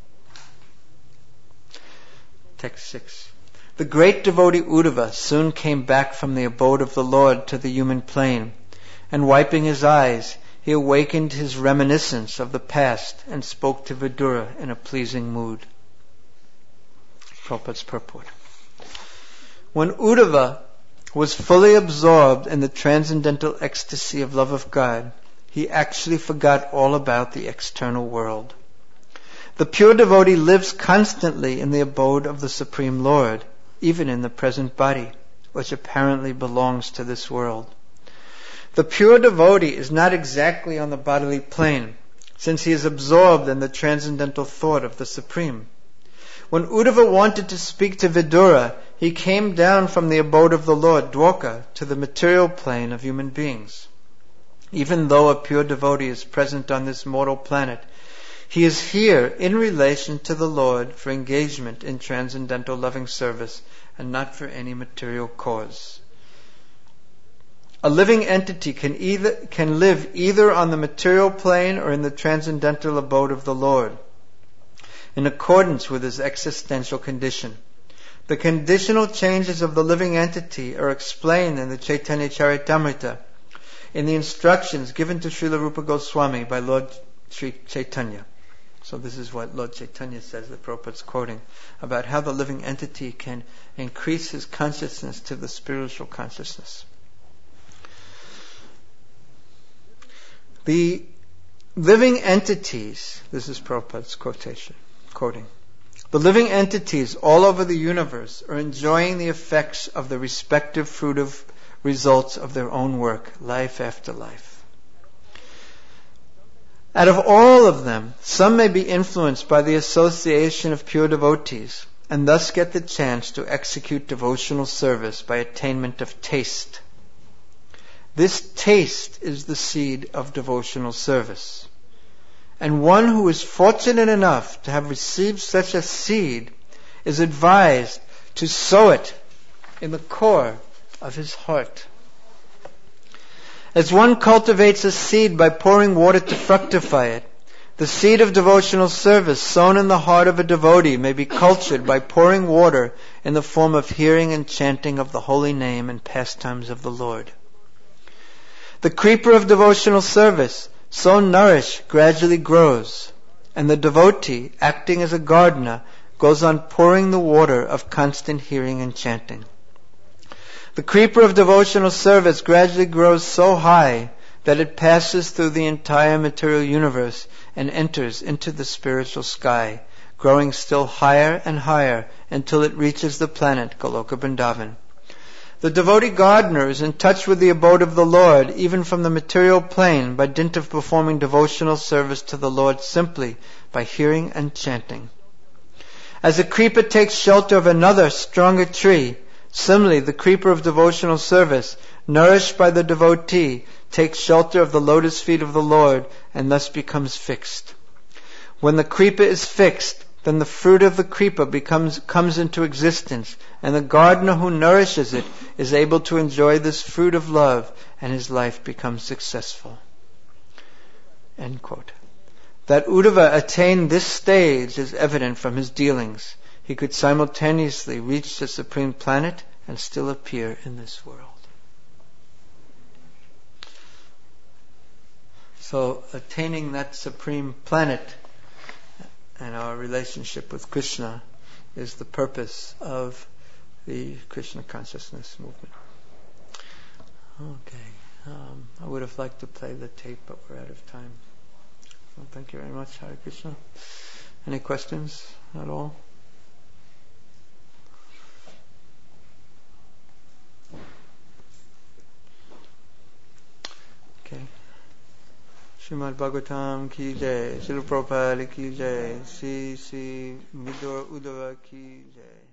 Text 6. The great devotee Uddhava soon came back from the abode of the Lord to the human plane, and wiping his eyes, he awakened his reminiscence of the past and spoke to Vidura in a pleasing mood. Prabhupada's purport. When Uddhava was fully absorbed in the transcendental ecstasy of love of God, he actually forgot all about the external world. The pure devotee lives constantly in the abode of the Supreme Lord, even in the present body, which apparently belongs to this world. The pure devotee is not exactly on the bodily plane, since he is absorbed in the transcendental thought of the Supreme. When Uddhava wanted to speak to Vidura, he came down from the abode of the Lord, Dwarka, to the material plane of human beings. Even though a pure devotee is present on this mortal planet, he is here in relation to the Lord for engagement in transcendental loving service and not for any material cause. A living entity can live either on the material plane or in the transcendental abode of the Lord, in accordance with his existential condition. The conditional changes of the living entity are explained in the Chaitanya Charitamrita, in the instructions given to Srila Rupa Goswami by Lord Sri Chaitanya. So this is what Lord Chaitanya says, that Prabhupada's quoting, about how the living entity can increase his consciousness to the spiritual consciousness. The living entities, this is Prabhupada's quoting, the living entities all over the universe are enjoying the effects of the respective fruitive results of their own work, life after life. Out of all of them, some may be influenced by the association of pure devotees, and thus get the chance to execute devotional service by attainment of taste. This taste is the seed of devotional service. And one who is fortunate enough to have received such a seed is advised to sow it in the core of his heart. As one cultivates a seed by pouring water to fructify it, the seed of devotional service sown in the heart of a devotee may be cultured by pouring water in the form of hearing and chanting of the holy name and pastimes of the Lord. The creeper of devotional service, so nourished, gradually grows, and the devotee, acting as a gardener, goes on pouring the water of constant hearing and chanting. The creeper of devotional service gradually grows so high that it passes through the entire material universe and enters into the spiritual sky, growing still higher and higher until it reaches the planet Goloka Vrindavan. The devotee gardener is in touch with the abode of the Lord, even from the material plane, by dint of performing devotional service to the Lord simply by hearing and chanting. As a creeper takes shelter of another, stronger tree, similarly the creeper of devotional service, nourished by the devotee, takes shelter of the lotus feet of the Lord and thus becomes fixed. When the creeper is fixed, then the fruit of the creeper comes into existence, and the gardener who nourishes it is able to enjoy this fruit of love, and his life becomes successful. End quote. That Uddhava attained this stage is evident from his dealings. He could simultaneously reach the supreme planet and still appear in this world. So, attaining that supreme planet and our relationship with Krishna is the purpose of the Krishna consciousness movement. Okay. I would have liked to play the tape, but we're out of time. So thank you very much, Hare Krishna. Any questions at all? Okay. Srimad Bhagavatam ki jai, Srila Prabhupada ki jai, Sri Vidura Uddhava ki jai.